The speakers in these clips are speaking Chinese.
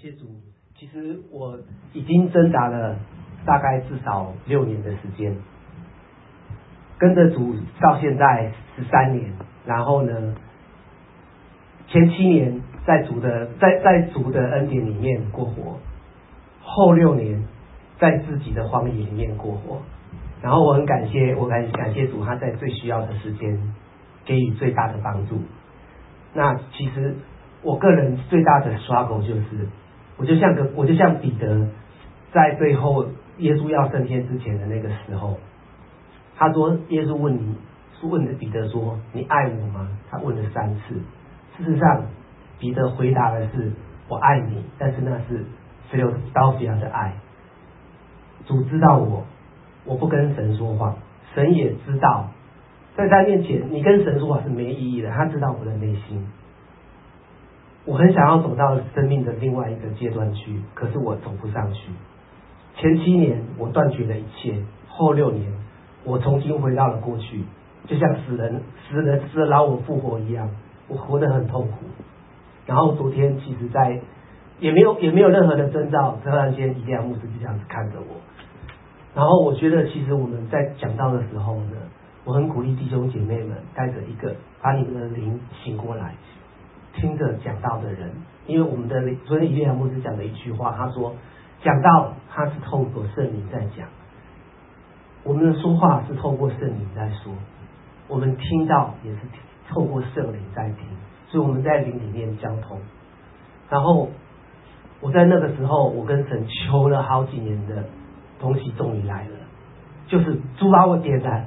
谢主，其实我已经挣扎了大概至少6年的时间，跟着主到现在13年，然后呢，前7年在主的恩典里面过活，后6年在自己的荒野里面过活，然后我很感谢主，他在最需要的时间给予最大的帮助。那其实我个人最大的 struggle 就是，我就像彼得在最后耶稣要升天之前的那个时候，他说耶稣问彼得说你爱我吗？他问了3次。事实上彼得回答的是我爱你，但是那是Philadelphia的爱。主知道我不跟神说谎，神也知道在他面前你跟神说谎是没意义的，他知道我的内心。我很想要走到生命的另外一个阶段去，可是我走不上去。前7年我断绝了一切，后6年我重新回到了过去，就像死了老我复活一样，我活得很痛苦。然后昨天其实也没有任何的征兆，突然间以利亚牧师就这样子看着我。然后我觉得其实我们在讲道的时候呢，我很鼓励弟兄姐妹们带着一个把你们的灵醒过来，听着讲道的人，因为我们的昨天以利亚牧师讲的一句话，他说讲道他是透过圣灵在讲，我们的说话是透过圣灵在说，我们听到也是透过圣灵在听，所以我们在灵里面交通。然后我在那个时候，我跟神求了好几年的东西终于来了，就是主把我点燃，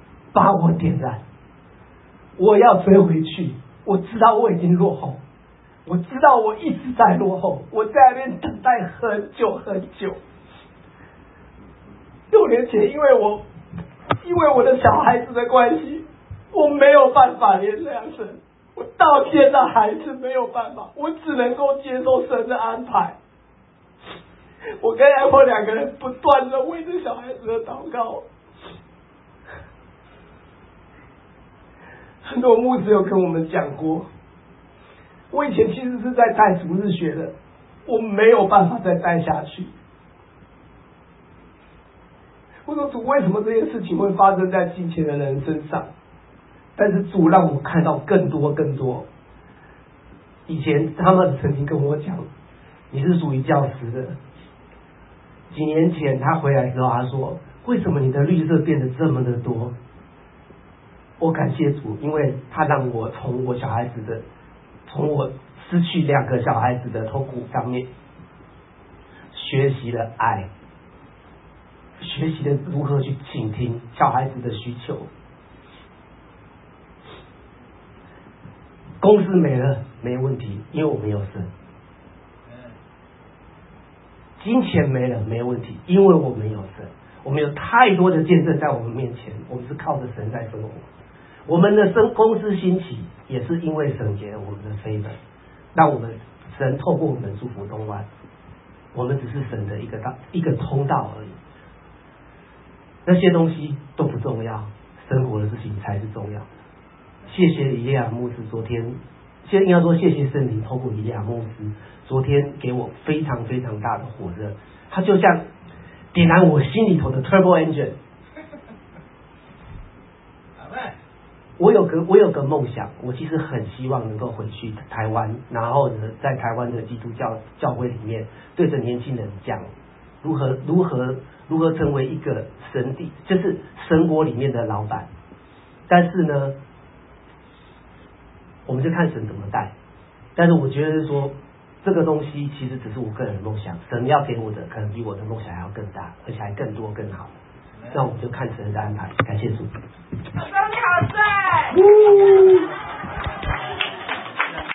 我要追回去。我知道我已经落后，我知道我一直在落后，我在那边等待很久很久。6年前因为我的小孩子的关系，我没有办法原谅神，我到现在还是没有办法，我只能够接受神的安排。我跟Apple 2个人不断的为着小孩子的祷告。很多牧师有跟我们讲过，我以前其实是在带主日学的，我没有办法再带下去。我说主，为什么这件事情会发生在金钱的人身上？但是主让我看到更多。以前他们曾经跟我讲，你是属于教师的。几年前他回来之后，他说为什么你的绿色变得这么的多？我感谢主，因为他让我从我失去2个小孩子的痛苦上面学习了爱，学习了如何去倾听小孩子的需求。公司没了没问题，因为我没有神。金钱没了没问题，因为我没有神。我们有太多的见证在我们面前，我们是靠着神在生活。我们的公司兴起也是因为神给了我们的favor，让我们神透过我们祝福东湾，我们只是神的一个通道而已。那些东西都不重要，生活的事情才是重要。谢谢以利亚牧师应该说谢谢圣灵透过以利亚牧师昨天给我非常非常大的火热，它就像点燃我心里头的 turbo engine。我有个梦想，我其实很希望能够回去台湾，然后呢，在台湾的基督教会里面，对着年轻人讲如何成为一个就是神国里面的老板。但是呢，我们就看神怎么带。但是我觉得是说，这个东西其实只是我个人的梦想，神要给我的可能比我的梦想还要更大，而且还更多更好。那我们就看神的安排。感谢主。 老师你好帅！